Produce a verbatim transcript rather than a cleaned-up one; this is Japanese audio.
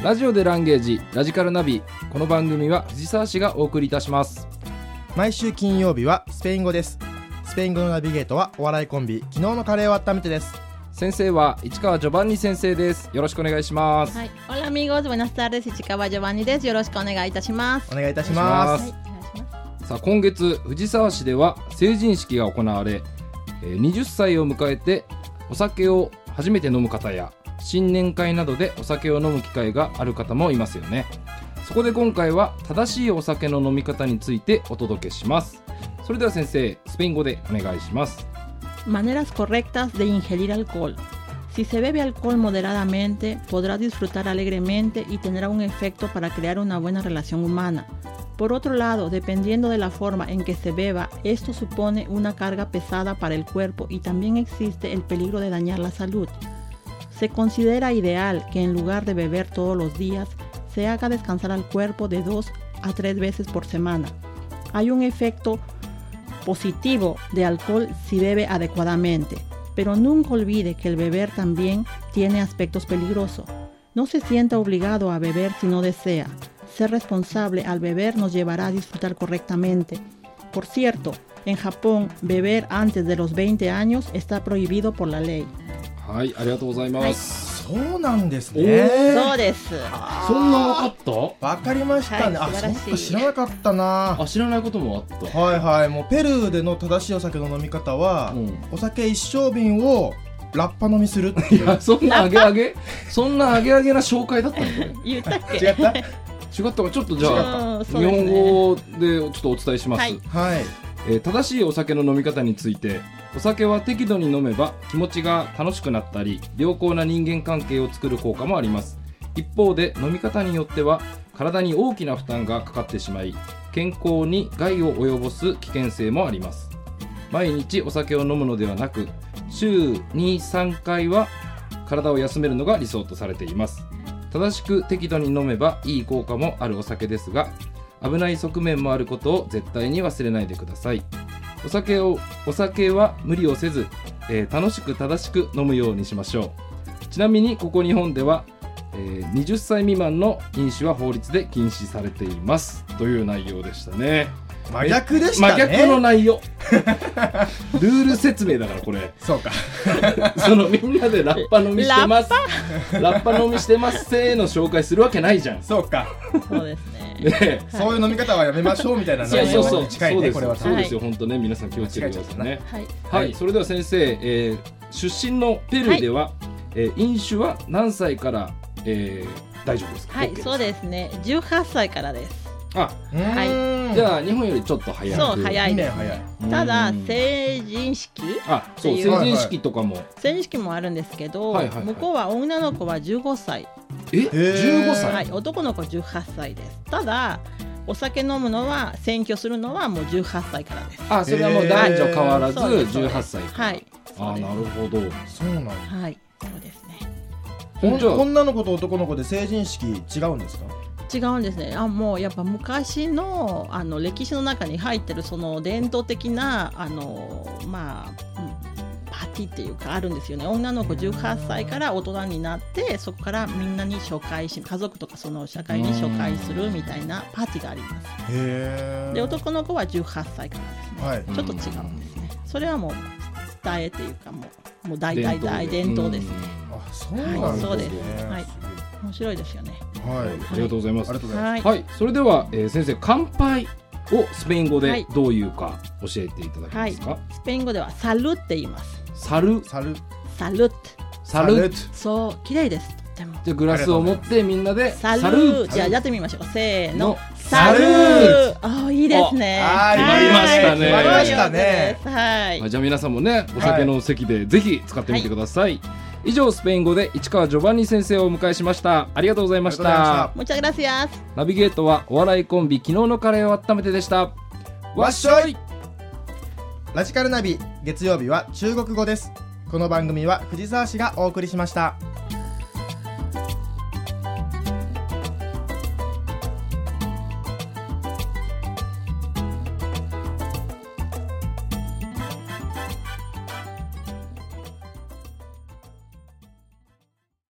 ラジオでランゲージラジカルナビ。この番組は藤沢市がお送りいたします。 毎週金曜日はスペイン語です。スペイン語のナビゲートはお笑いコンビ昨日のカレーを温めてです。 先生は市川ジョバンニ先生です。よろしくお願いします。 はい、Hola amigos, buenas tardes, 市川ジョバンニです。よろしくお願いいたします。 お願いいたします。 はい、お願いします。 さあ、今月藤沢市では成人式が行われ、えー、はたちを迎えてお酒を初めて飲む方や新年会などでお酒を飲む機会がある方もいますよね。そこで今回は正しいお酒の飲み方についてお届けします。それでは先生、スペイン語でお願いします。 Maneras correctas de ingerir alcohol. Si se bebe alcohol moderadamente, podrás disfrutar alegremente y tener un efecto para crear una buena relación humana. Por otro lado, dependiendo de la forma en que se beba, esto supone una carga pesada para el cuerpo y también existe el peligro de dañar la salud. Se considera ideal que en lugar de beber todos los días, se haga descansar al cuerpo de dos a tres veces por semana. Hay un efecto positivo de alcohol si bebe adecuadamente, pero nunca olvide que el beber también tiene aspectos peligrosos. No se sienta obligado a beber si no desea. Ser responsable al beber nos llevará a disfrutar correctamente. Por cierto, en Japón, beber antes de los veinte años está prohibido por la ley. はい、ありがとうございます。 はい、そうなんですね。 そうです。 そんな分かった？ わかりましたね。 はい、 あ、 素晴らしい。 そっか、知らなかったな。 あ、知らないこともあった。 はいはい、もうペルーでの正しいお酒の飲み方は、うん、お酒一升瓶をラッパ飲みするっていう。 いや、そんなアゲアゲそんなアゲアゲな紹介だったのこれ。 言ったっけ？ 違った？ 違ったか。ちょっとじゃあ、 ね、 日本語でちょっとお伝えします。 はい、 はい。 えー、正しいお酒の飲み方について、お酒は適度に飲めば気持ちが楽しくなったり良好な人間関係を作る効果もあります。一方で飲み方によっては体に大きな負担がかかってしまい健康に害を及ぼす危険性もあります。毎日お酒を飲むのではなく週に、さんかいは体を休めるのが理想とされています。正しく適度に飲めばいい効果もあるお酒ですが危ない側面もあることを絶対に忘れないでください。お酒をお酒は無理をせず、えー、楽しく正しく飲むようにしましょう。ちなみにここ日本では、えー、はたち未満の飲酒は法律で禁止されていますという内容でしたね。 真逆でしたね。 真逆の内容ルール説明だからこれ。 そうかそのみんなでラッパ飲みしてますラッパ飲みしてますせーの紹介するわけないじゃん。 そうか。 そうですね。 ね、そういう飲み方はやめましょうみたいな内容に近いね。これはそうですよ。本当ね、皆さん気をつけてくださいね。 はい、 はい、それでは先生、えー、出身のペルーでは、はい、えー、飲酒は何歳から、えー、大丈夫ですか？ はい、 OK、 そうですね。じゅうはっさいからです。 あ、はい。じゃあ日本よりちょっと早い。 そう、早いです。 早い。 ただ成人式、 あ、そう、成人式とかも、 成人式もあるんですけど、 はいはいはい、 向こうは女の子はじゅうごさい。 え、じゅうごさい？ はい、男の子じゅうはっさいです。ただお酒飲むのは選挙するのはもうじゅうはっさいからです。 あ、それはもう男女変わらずじゅうはっさいから。 はい。 あ、なるほど。 そうなんだ。 はい、そうですね。 女の子と男の子で成人式違うんですか？ 違うんですね。あ、もうやっぱ昔のあの歴史の中に入ってるその伝統的なあのまあ、うん、パーティーっていうかあるんですよね。女の子じゅうはっさいから大人になってそこからみんなに紹介し家族とかその社会に紹介するみたいなパーティーがあります。 へー。 で男の子はじゅうはっさいからですね、はい、ちょっと違うんですね。それはもう伝えっていうかもう、もう大大大伝統ですね。 あ、そうなんですね。はい、そうです。 はい、面白いですよね。 はい、 ありがとうございます。 ありがとうございます。 はい、それでは、えー、先生、乾杯をスペイン語でどういうか教えていただけますか？ はい、スペイン語ではサルって言います。 サル、 サル、 サルッサルッ。 そう、綺麗です。とっても。 じゃあグラスを持ってみんなでサルー。じゃあやってみましょう。せーの、 サルー。 あ、いいですね。 あ、 決まりましたね。 決まりましたね。 はい。 じゃあ皆さんもね、お酒の席でぜひ使ってみてください。以上、スペイン語で市川ジョバンニ先生をお迎えしました。ありがとうございました。 Muchas gracias。 ナビゲートはお笑いコンビ昨日のカレーを温めてでした。わっしょい。 ラジカルナビ、月曜日は中国語です。この番組は藤沢市がお送りしました。